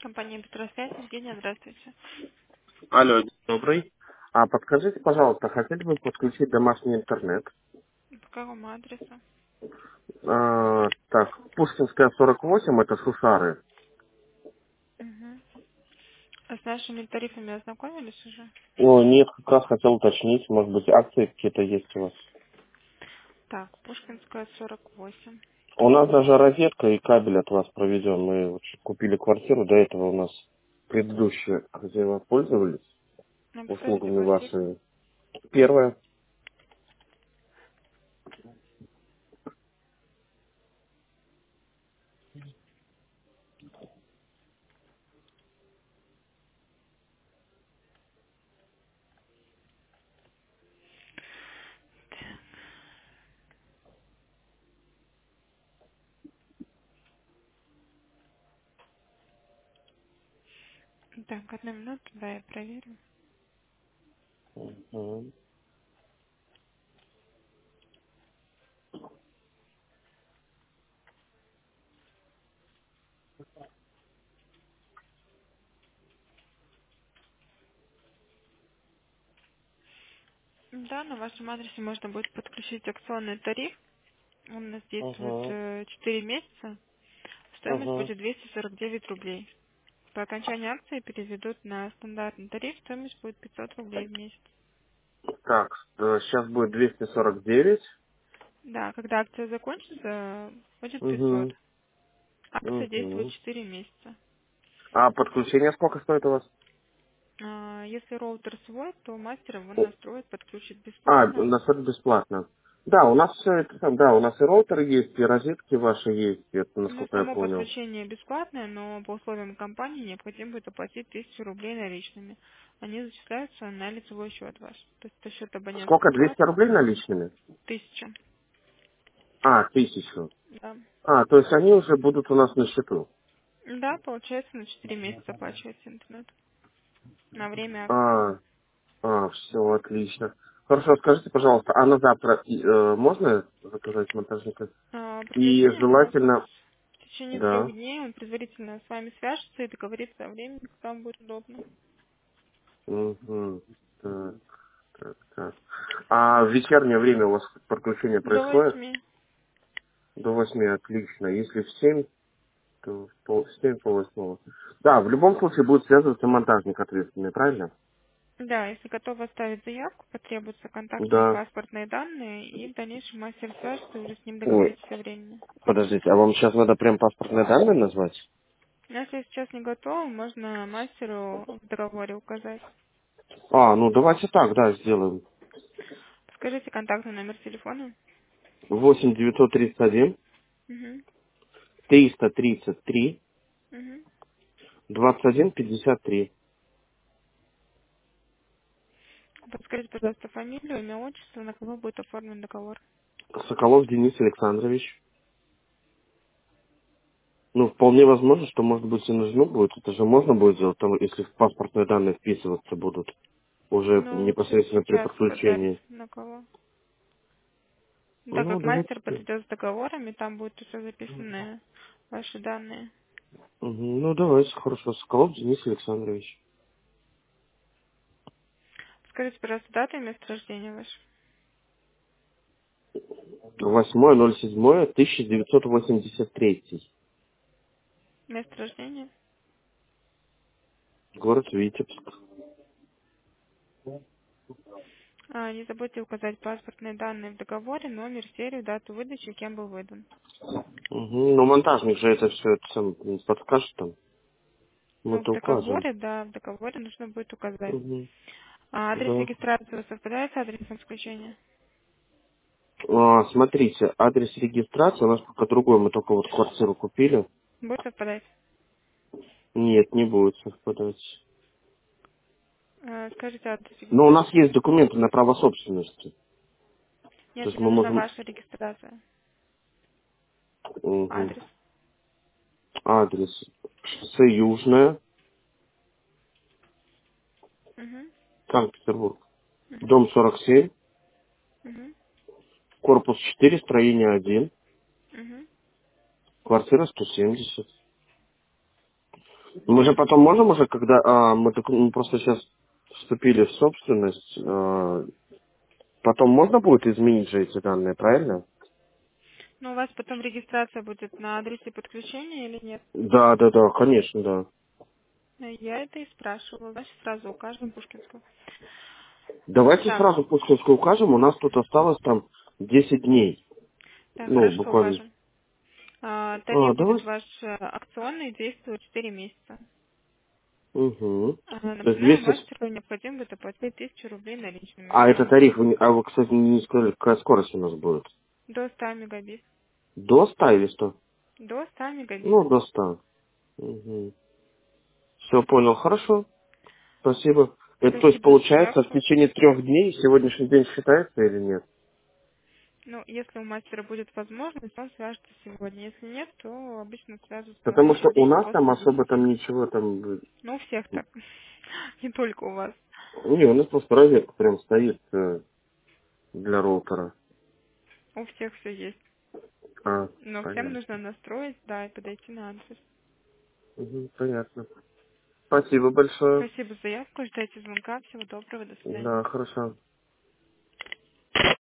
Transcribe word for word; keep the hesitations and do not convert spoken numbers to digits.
Компания «Петросвязь». Евгения, здравствуйте. Алло, добрый. А подскажите, пожалуйста, хотели бы подключить домашний интернет? По какому адресу? А, так, Пушкинская сорок восемь, это Сусары. Угу. А с нашими тарифами ознакомились уже? О, нет, как раз хотел уточнить, может быть, акции какие-то есть у вас. Так, Пушкинская, сорок восемь. У нас даже розетка и кабель от вас проведен. Мы вот купили квартиру, до этого у нас предыдущие хозяева пользовались Ну, подскажите, услугами квартира. вашими. Первое. Так, одну минуту, да, я проверю. Мгм. Да, на вашем адресе можно будет подключить акционный тариф. Он у нас действует Мгм. э, четыре месяца. Стоимость Мгм. будет двести сорок девять рублей. По окончании акции переведут на стандартный тариф, стоимость будет пятьсот рублей в месяц. Так, сейчас будет двести сорок девять. Да, когда акция закончится, будет пятьсот. Угу. Акция действует Угу. четыре месяца. А подключение сколько стоит у вас? А, Если роутер свой, то мастер его настроит, подключит А, бесплатно. на самом бесплатно. Да, у нас все это там, да, у нас и роутеры есть, и розетки ваши есть, это Но насколько я само понял. подключение бесплатное, но по условиям компании необходимо будет оплатить тысячу рублей наличными. Они зачисляются на лицевой счет ваш. То есть это счет абонентской Сколько, двести платы. рублей наличными? Тысяча. А, тысячу. Да. А, то есть они уже будут у нас на счету. Да, получается, на четыре месяца оплачивается интернет. На время акции. А, а, все, отлично. Хорошо, скажите, пожалуйста, а на завтра и, э, можно заказать монтажника? А, И Предложение на завтра. желательно, В течение трех да. дней он предварительно с вами свяжется и договорится о времени, когда вам будет удобно. Угу. Так, так, так. А в вечернее время у вас подключение До происходит? восьми. До восьми, отлично. Если в семь, то в пол, в семь, пол восьмого. Да, в любом случае будет связываться монтажник ответственный, правильно? Да, если готовы оставить заявку, потребуются контактные и Да. паспортные данные, и в дальнейшем мастер свяжется и уже с ним Ой, договоритесь о времени. подождите, а вам сейчас надо прям паспортные данные назвать? Но если сейчас не готовы, можно мастеру в договоре указать. А, ну давайте так, да, сделаем. Скажите контактный номер телефона. восемь девятьсот тридцать один Угу. триста тридцать три Угу. двадцать один пятьдесят три. Подскажите, пожалуйста, фамилию, имя, отчество, на кого будет оформлен договор. Соколов Денис Александрович. Ну, вполне возможно, что, может быть, и нужно будет. Это же можно будет сделать, там, если в паспортные данные вписываться будут уже Но лучше непосредственно при сейчас указать, подключении. на кого. Ну, так Ну, как давайте. мастер подойдет с договорами, там будут уже записаны ваши данные. Мгм, ну, давайте, хорошо. Соколов Денис Александрович. Скажите, пожалуйста, дату и место рождения ваше. восьмое ноль седьмое тысяча девятьсот восемьдесят третий. Место рождения. Город Витебск. А, не забудьте указать паспортные данные в договоре, номер, серию, дату выдачи, кем был выдан. Мгм, ну, монтажник же это все это сам подскажет там. Ну, в Мы-то укажем. договоре, да, в договоре нужно будет указать. Мгм, А адрес да. регистрации совпадает с адресом включения? А, смотрите, адрес регистрации у нас пока другой. Мы только вот квартиру купили. Будет совпадать? Нет, не будет совпадать. А, скажите адрес Но у нас регистрации. есть документы на право собственности. То Нет, есть мне мы нужна можем... ваша регистрация. Мгм. Адрес. Адрес. Шоссе Южное, Угу. Санкт-Петербург. Угу. Дом сорок семь, Угу. корпус четыре, строение один, Угу. квартира сто семьдесят. Мы же потом можем уже, когда а, мы, так, мы просто сейчас вступили в собственность, а, потом можно будет изменить же эти данные, правильно? Но у вас потом регистрация будет на адресе подключения или нет? Да, да, да, конечно, да. Э, Я это и спрашивала. Значит, сразу укажем Пушкинскую. Давайте Так, сразу Пушкинскую укажем, у нас тут осталось там десять дней. так, Ну, хорошо, буквально. укажем. А, А, тариф будет давай. ваш э, акционный, действует четыре месяца. Угу. А, То есть напоминаю, двести. мастеру необходимо будет оплатить тысячу рублей наличными. А это Вам тариф, вы не- а вы, кстати, не сказали, какая скорость у нас будет. до ста мегабит. До ста или что? До ста мегабит. Ну, до ста. Угу. Все, понял, хорошо. Спасибо. Это то есть Спасибо за получается в заявку. течение трех дней сегодняшний день считается или нет? Ну, если у мастера будет возможность, он свяжется сегодня. Если нет, то обычно связываются Потому на что у день нас там после особо десяти. там ничего там... э, Ну, у всех так. Не только у вас. Не, у нас просто розетка прям стоит э, для роутера. У всех все есть. А, Но всем понятно. нужно настроить, да, и подойти на адрес. Мгм, понятно. Спасибо большое. Спасибо за заявку. Ждайте звонка. Всего доброго. До свидания. Да, хорошо.